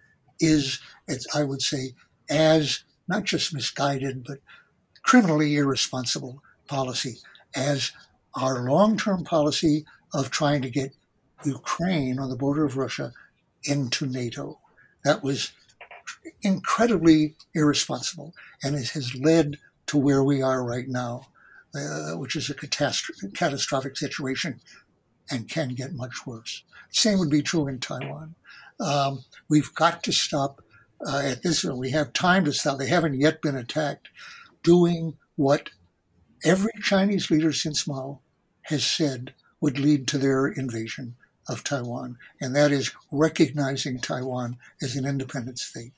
is, it's, I would say, as not just misguided, but criminally irresponsible policy as our long-term policy of trying to get Ukraine on the border of Russia into NATO. That was incredibly irresponsible, and it has led to where we are right now, uh, which is a catastro- catastrophic situation and can get much worse. Same would be true in Taiwan. Um, we've got to stop uh, at this point. We have time to stop. They haven't yet been attacked, doing what every Chinese leader since Mao has said would lead to their invasion of Taiwan, and that is recognizing Taiwan as an independent state.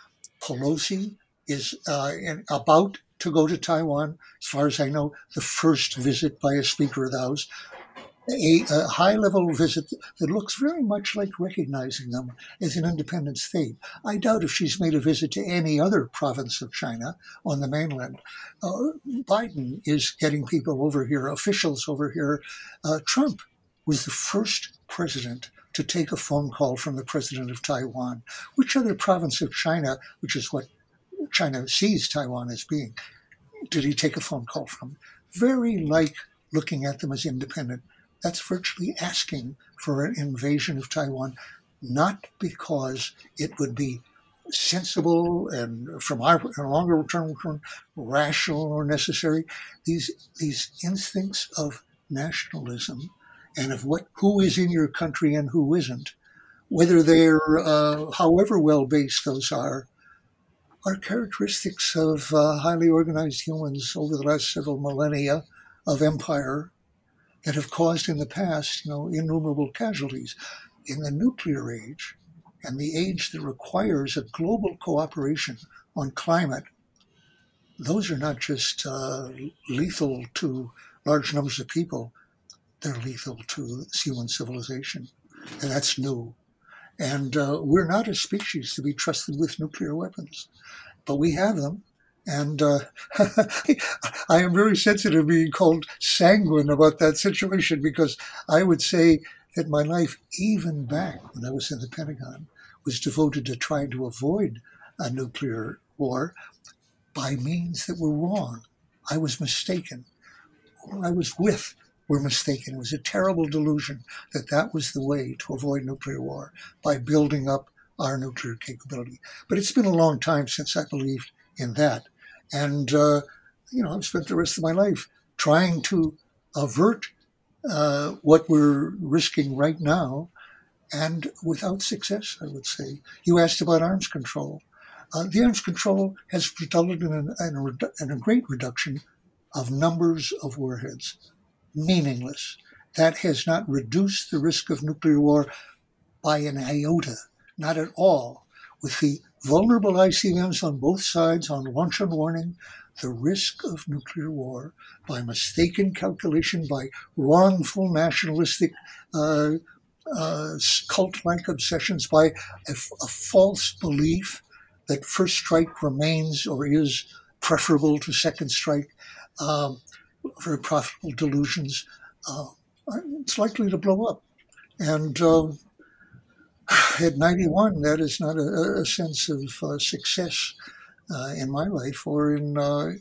Pelosi is uh, in, about to go to Taiwan, as far as I know, the first visit by a Speaker of the House, a, a high-level visit that looks very much like recognizing them as an independent state. I doubt if she's made a visit to any other province of China on the mainland. Uh, Biden is getting people over here, officials over here. Uh, Trump was the first president to take a phone call from the president of Taiwan. Which other province of China, which is what China sees Taiwan as being, did he take a phone call from? Very like looking at them as independent. That's virtually asking for an invasion of Taiwan, not because it would be sensible and from our longer term rational or necessary. These these instincts of nationalism and of what who is in your country and who isn't, whether they're uh, however well based those are, are characteristics of uh, highly organized humans over the last several millennia of empire that have caused in the past, you know, innumerable casualties. In the nuclear age, and the age that requires a global cooperation on climate, those are not just uh, lethal to large numbers of people, they're lethal to human civilization. And that's new. And uh, we're not a species to be trusted with nuclear weapons, but we have them. And uh, I am very sensitive being called sanguine about that situation, because I would say that my life, even back when I was in the Pentagon, was devoted to trying to avoid a nuclear war by means that were wrong. I was mistaken. Who I was with were mistaken. It was a terrible delusion that that was the way to avoid nuclear war, by building up our nuclear capability. But it's been a long time since I believed in that. And, uh, you know, I've spent the rest of my life trying to avert uh, what we're risking right now, and without success, I would say. You asked about arms control. Uh, the arms control has resulted in, an, in, a, in a great reduction of numbers of warheads. Meaningless. That has not reduced the risk of nuclear war by an iota, not at all. with the vulnerable I C B Ms on both sides on launch and warning, the risk of nuclear war by mistaken calculation, by wrongful nationalistic uh, uh, cult-like obsessions, by a, a false belief that first strike remains or is preferable to second strike, um, very profitable delusions, uh, it's likely to blow up. And um, at ninety-one, that is not a, a sense of uh, success uh, in my life or in uh,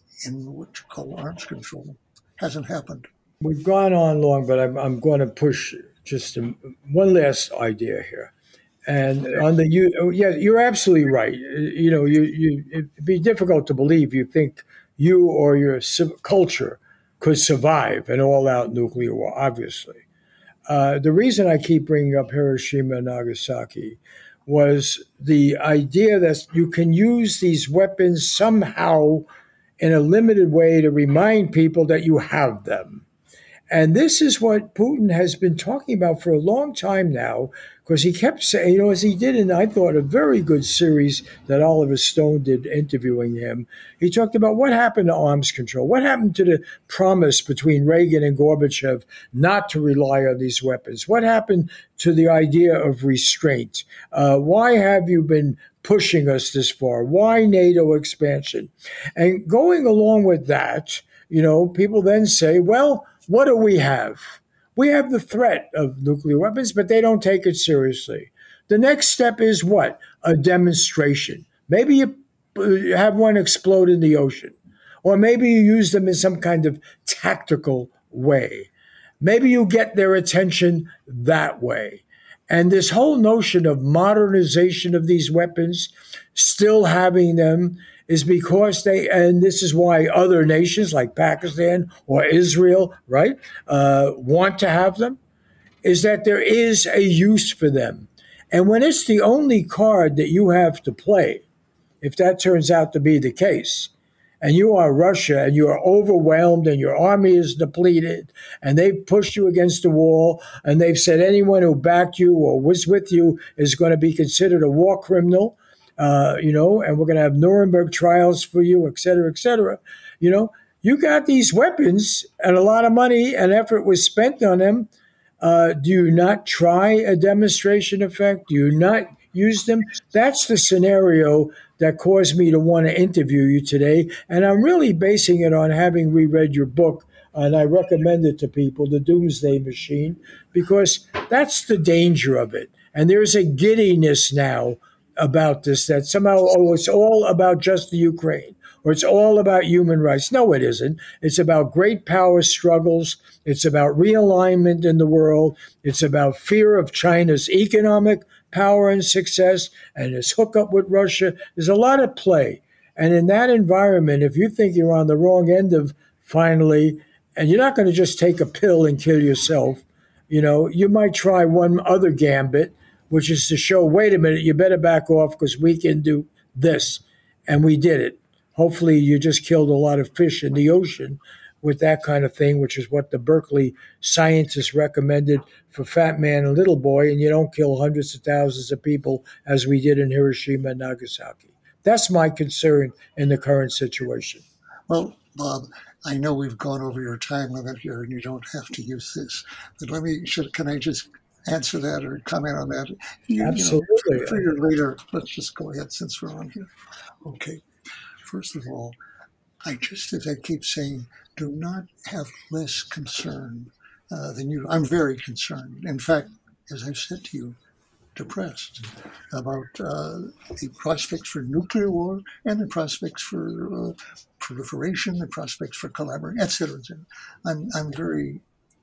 in what you call arms control. Hasn't happened. We've gone on long, but I'm, I'm going to push just a, one last idea here. And on the you, oh, yeah, you're absolutely right. You know, you, you it'd be difficult to believe you think you or your culture could survive an all-out nuclear war. Obviously, uh, the reason I keep bringing up Hiroshima and Nagasaki was the idea that you can use these weapons somehow in a limited way to remind people that you have them. And this is what Putin has been talking about for a long time now, because he kept saying, you know, as he did in, I thought, a very good series that Oliver Stone did interviewing him. He talked about what happened to arms control, what happened to the promise between Reagan and Gorbachev not to rely on these weapons, what happened to the idea of restraint. Uh, why have you been pushing us this far? Why NATO expansion? And going along with that, you know, people then say, well, what do we have? We have the threat of nuclear weapons, but they don't take it seriously. The next step is what? A demonstration. Maybe you have one explode in the ocean, or maybe you use them in some kind of tactical way. Maybe you get their attention that way. And this whole notion of modernization of these weapons, still having them, is because they, and this is why other nations like Pakistan or Israel, right, uh, want to have them, is that there is a use for them. And when it's the only card that you have to play, if that turns out to be the case, and you are Russia and you are overwhelmed and your army is depleted and they've pushed you against the wall and they've said anyone who backed you or was with you is going to be considered a war criminal, uh, you know, and we're going to have Nuremberg trials for you, et cetera, et cetera. You know, you got these weapons and a lot of money and effort was spent on them. Uh, do you not try a demonstration effect? Do you not use them? That's the scenario that caused me to want to interview you today. And I'm really basing it on having reread your book, and I recommend it to people, The Doomsday Machine, because that's the danger of it. And there's a giddiness now about this that somehow, oh, it's all about just the Ukraine, or it's all about human rights. No, it isn't. It's about great power struggles. It's about realignment in the world. It's about fear of China's economic power and success and its hookup with Russia. There's a lot at play. And in that environment, if you think you're on the wrong end of finally, and you're not going to just take a pill and kill yourself, you know, you might try one other gambit, which is to show, wait a minute, you better back off because we can do this. And we did it. Hopefully you just killed a lot of fish in the ocean with that kind of thing, which is what the Berkeley scientists recommended for Fat Man and Little Boy, and you don't kill hundreds of thousands of people as we did in Hiroshima and Nagasaki. That's my concern in the current situation. Well, Bob, I know we've gone over your time limit here and you don't have to use this, but let me, should, can I just answer that or comment on that? You, Absolutely. You know, for your later, let's just go ahead since we're on here. Okay. First of all, I just, as I keep saying, do not have less concern uh, than you. I'm very concerned. In fact, as I've said to you, depressed about uh, the prospects for nuclear war and the prospects for uh, proliferation, the prospects for collaboration, et cetera, et cetera. I'm, I'm very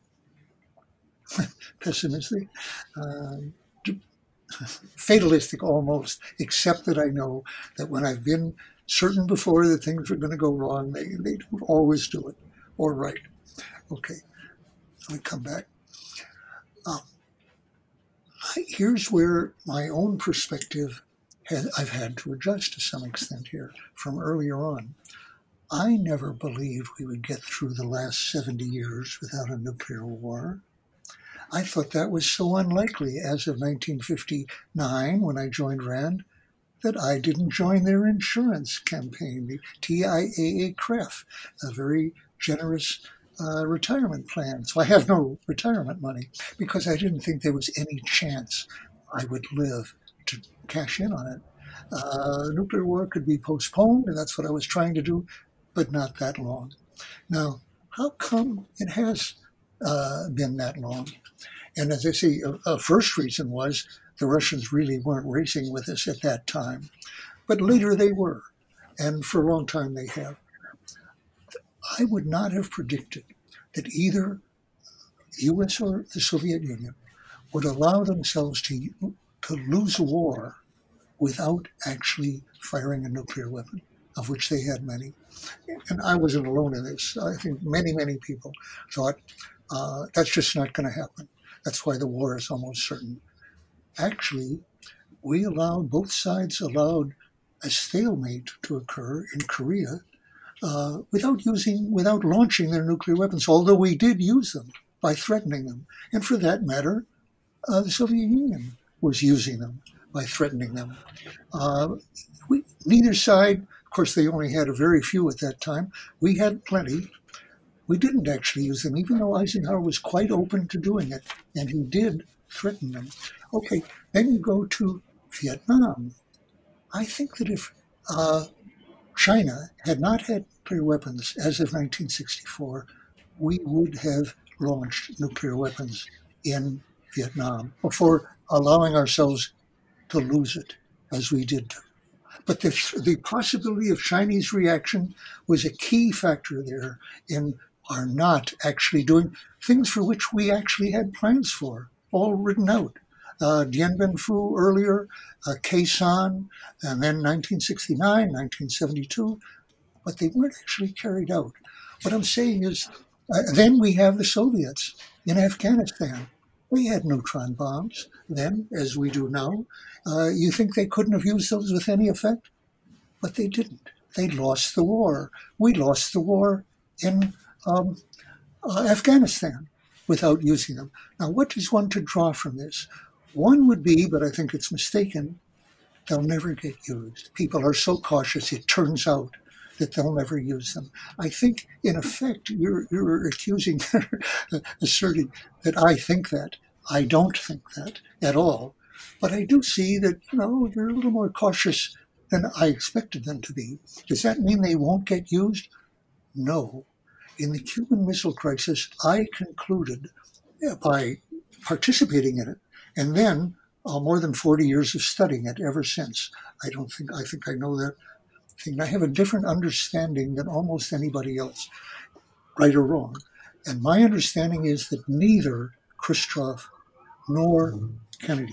pessimistic, uh, fatalistic almost, except that I know that when I've been certain before that things were going to go wrong, they, they always do it, or right. Okay, let me come back. Um, here's where my own perspective, has, I've had to adjust to some extent here from earlier on. I never believed we would get through the last seventy years without a nuclear war. I thought that was so unlikely as of nineteen fifty-nine when I joined RAND. that I didn't join their insurance campaign, the T I A A C R E F, a very generous uh, retirement plan. So I have no retirement money because I didn't think there was any chance I would live to cash in on it. Uh, nuclear war could be postponed, and that's what I was trying to do, but not that long. Now, how come it has uh, been that long? And as I say, a, a first reason was the Russians really weren't racing with us at that time. But later they were, and for a long time they have. I would not have predicted that either the U S or the Soviet Union would allow themselves to, to lose a war without actually firing a nuclear weapon, of which they had many. And I wasn't alone in this. I think many, many people thought uh, that's just not going to happen. That's why the war is almost certain. Actually, we allowed, both sides allowed a stalemate to occur in Korea uh, without using, without launching their nuclear weapons, although we did use them by threatening them. And for that matter, uh, the Soviet Union was using them by threatening them. Uh, we, neither side, of course, they only had a very few at that time. We had plenty. We didn't actually use them, even though Eisenhower was quite open to doing it, and he did threaten them. Okay, then you go to Vietnam. I think that if uh, China had not had nuclear weapons as of nineteen sixty-four, we would have launched nuclear weapons in Vietnam before allowing ourselves to lose it, as we did. But the, the possibility of Chinese reaction was a key factor there in our not actually doing things for which we actually had plans for, all written out. Uh, Dien Bien Phu earlier, uh, Khe Sanh, and then nineteen sixty-nine, nineteen seventy-two, but they weren't actually carried out. What I'm saying is, uh, then we have the Soviets in Afghanistan. We had neutron bombs then, as we do now. Uh, you think they couldn't have used those with any effect? But they didn't. They lost the war. We lost the war in um, uh, Afghanistan without using them. Now, what is one to draw from this? One would be, but I think it's mistaken, they'll never get used. People are so cautious, it turns out that they'll never use them. I think, in effect, you're, you're accusing, asserting that I think that. I don't think that at all. But I do see that, you know, you're a little more cautious than I expected them to be. Does that mean they won't get used? No. In the Cuban Missile Crisis, I concluded by participating in it, and then uh, more than forty years of studying it ever since. I don't think, I think I know that thing. I have a different understanding than almost anybody else, right or wrong. And my understanding is that neither Khrushchev nor Kennedy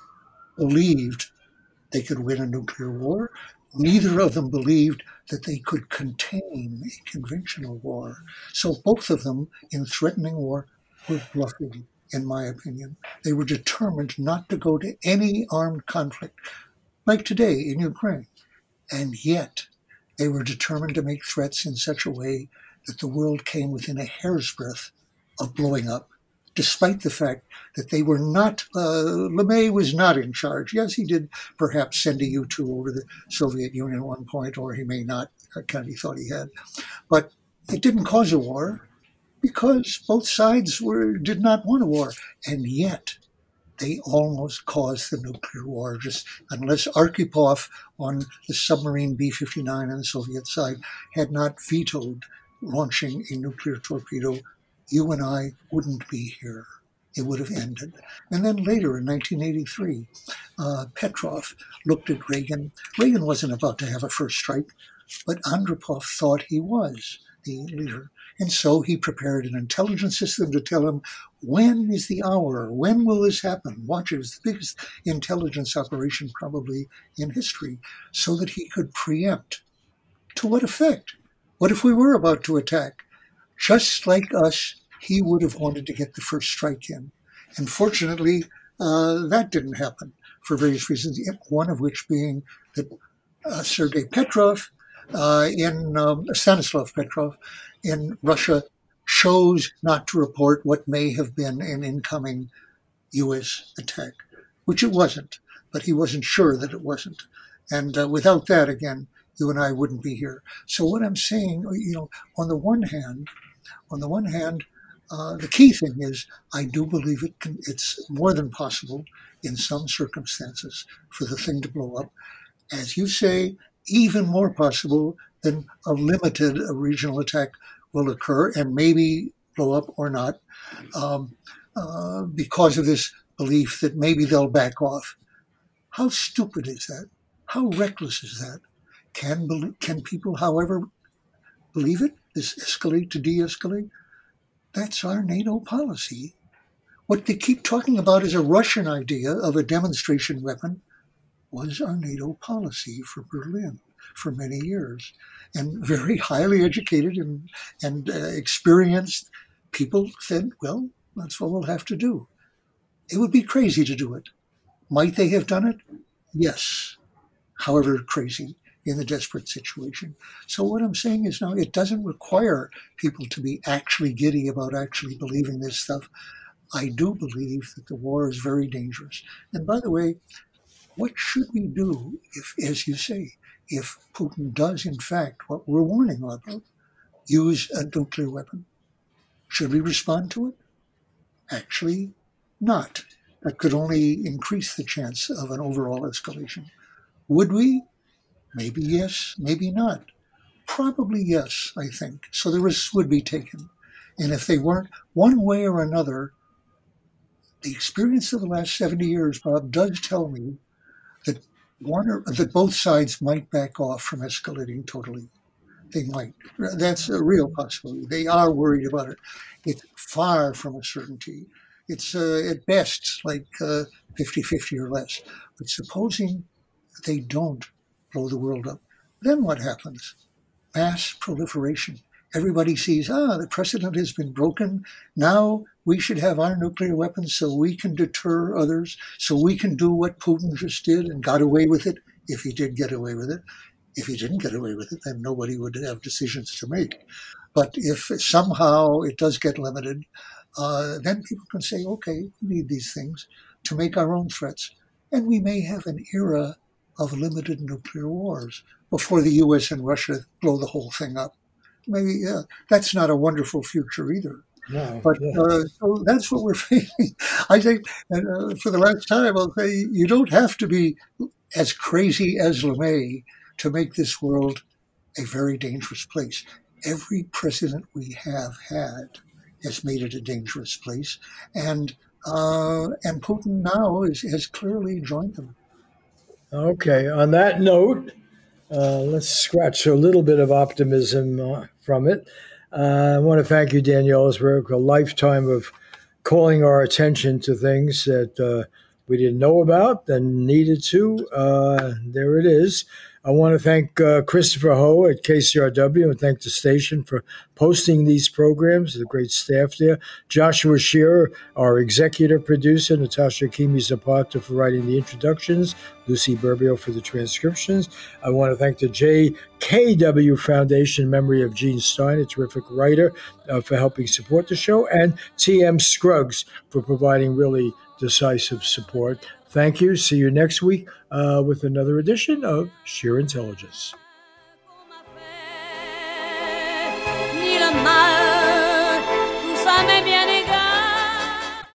believed they could win a nuclear war. Neither of them believed that they could contain a conventional war. So both of them, in threatening war, were bluffing, in my opinion. They were determined not to go to any armed conflict, like today in Ukraine. And yet, they were determined to make threats in such a way that the world came within a hair's breadth of blowing up, despite the fact that they were not, uh, LeMay was not in charge. Yes, he did perhaps send a U two over the Soviet Union at one point, or he may not. Kennedy thought he had. But it didn't cause a war because both sides were did not want a war. And yet, they almost caused the nuclear war, just unless Arkhipov on the submarine B fifty-nine on the Soviet side had not vetoed launching a nuclear torpedo, you and I wouldn't be here. It would have ended. And then later in nineteen eighty-three, uh, Petrov looked at Reagan. Reagan wasn't about to have a first strike, but Andropov thought he was the leader. And so he prepared an intelligence system to tell him, when is the hour? When will this happen? Watch, it was the biggest intelligence operation probably in history, so that he could preempt. To what effect? What if we were about to attack? Just like us, he would have wanted to get the first strike in. And fortunately, uh, that didn't happen for various reasons, one of which being that uh, Sergei Petrov, uh, in um, Stanislav Petrov in Russia, chose not to report what may have been an incoming U S attack, which it wasn't, but he wasn't sure that it wasn't. And uh, without that, again, you and I wouldn't be here. So what I'm saying, you know, on the one hand, on the one hand, uh, the key thing is I do believe it can, it's more than possible in some circumstances for the thing to blow up. As you say, even more possible than a limited a regional attack will occur and maybe blow up or not um, uh, because of this belief that maybe they'll back off. How stupid is that? How reckless is that? Can can people, however, believe it? This escalate to de-escalate? That's our NATO policy. What they keep talking about is a Russian idea of a demonstration weapon was our NATO policy for Berlin for many years. And very highly educated and, and uh, experienced people said, well, that's what we'll have to do. It would be crazy to do it. Might they have done it? Yes. However crazy in the desperate situation. So what I'm saying is now it doesn't require people to be actually giddy about actually believing this stuff. I do believe that the war is very dangerous. And by the way, what should we do if, as you say, if Putin does, in fact, what we're warning about, use a nuclear weapon? Should we respond to it? Actually, not. That could only increase the chance of an overall escalation. Would we? Maybe yes, maybe not. Probably yes, I think. So the risks would be taken. And if they weren't, one way or another, the experience of the last seventy years, Bob, does tell me that one or that both sides might back off from escalating totally. They might. That's a real possibility. They are worried about it. It's far from a certainty. It's uh, at best like uh, fifty-fifty or less. But supposing they don't blow the world up, then what happens? Mass proliferation. Everybody sees, ah, the precedent has been broken. Now we should have our nuclear weapons so we can deter others, so we can do what Putin just did and got away with it, if he did get away with it. If he didn't get away with it, then nobody would have decisions to make. But if somehow it does get limited, uh, then people can say, okay, we need these things to make our own threats. And we may have an era of limited nuclear wars before the U S and Russia blow the whole thing up. Maybe yeah, that's not a wonderful future either. No, but yeah. uh, so that's what we're facing. I think, and uh, for the last time, I'll say you don't have to be as crazy as LeMay to make this world a very dangerous place. Every president we have had has made it a dangerous place, and uh, and Putin now is, has clearly joined them. Okay. On that note, uh, let's scratch a little bit of optimism uh, from it. Uh, I want to thank you, Danielle Ellsberg, a lifetime of calling our attention to things that uh, we didn't know about and needed to. Uh, there it is. I want to thank uh, Christopher Ho at K C R W and thank the station for posting these programs, the great staff there. Joshua Shearer, our executive producer, Natasha Kimi Zapata for writing the introductions, Lucy Burbio for the transcriptions. I want to thank the J K W Foundation in memory of Gene Stein, a terrific writer, uh, for helping support the show, and T M Scruggs for providing really decisive support. Thank you. See you next week uh, with another edition of Sheer Intelligence.